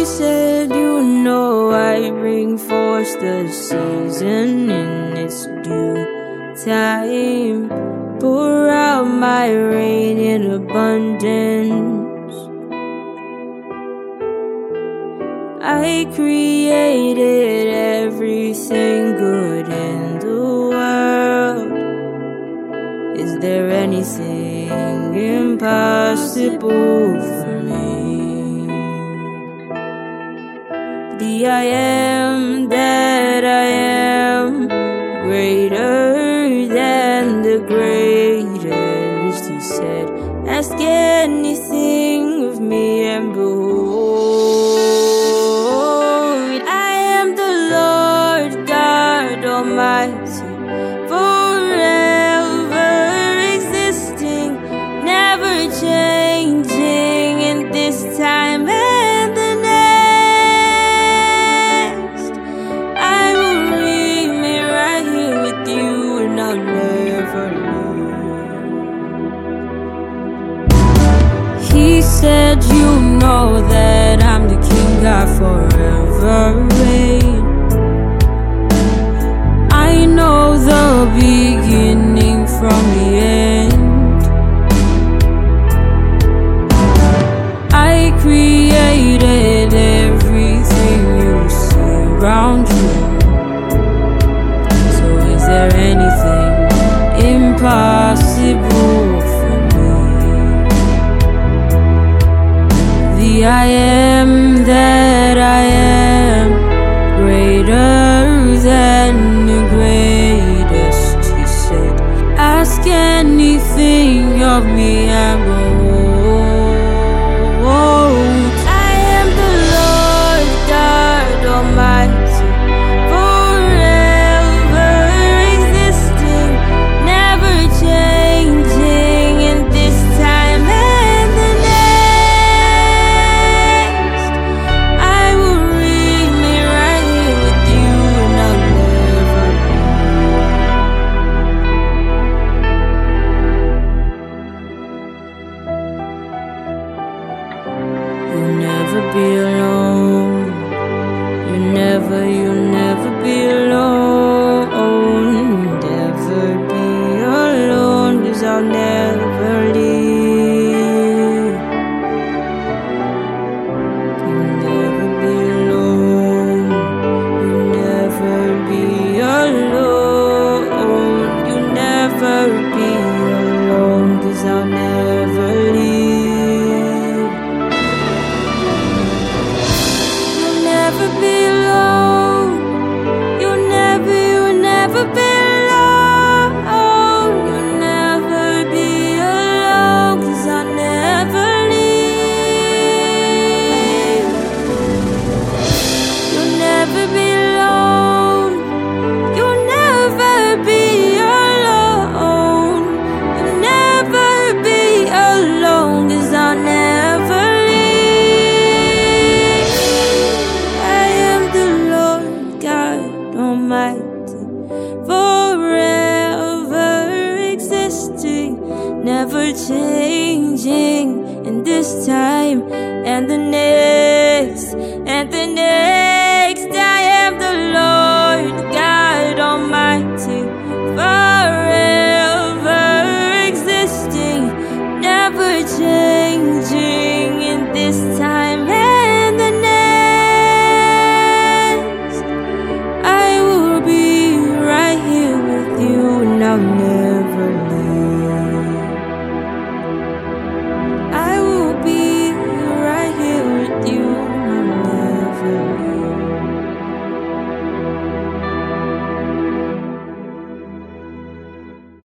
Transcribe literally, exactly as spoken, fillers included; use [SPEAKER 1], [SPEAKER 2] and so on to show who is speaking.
[SPEAKER 1] said, you know I bring forth the season in its due time. Pour out my rain in abundance. I created everything good in the world. Is there anything impossible for me? The I am that I am, greater than the greatest. He said, ask anything of me and behold, I am the Lord God Almighty, forever existing, never changing in this time and the next. I will remain right here with you and I'll never leave. He said, you know that I'm the King, God forever reign. I know the beginning from the end. I created everything you see around you. So is there anything impossible for me? The I am that I am, greater than the greatest. He said, ask anything of me and behold, I am the Lord God Almighty, forever existing, never changing in this time and the next. I will remain right here with you and I'll never leave. You'll never be alone. You'll never, you'll never be alone. You'll never be alone, 'cause I'll never leave. You'll never be alone. You'll never be alone. You'll never be alone, 'cause I'll never leave. You'll never be alone. You'll never, you'll never be alone. You'll never be alone, 'cause I'll never leave. You'll never be alone. You'll never be alone. You'll never be alone, 'cause I'll never leave. I am the Lord God Almighty, forever existing, never changing in this time and the next and the next.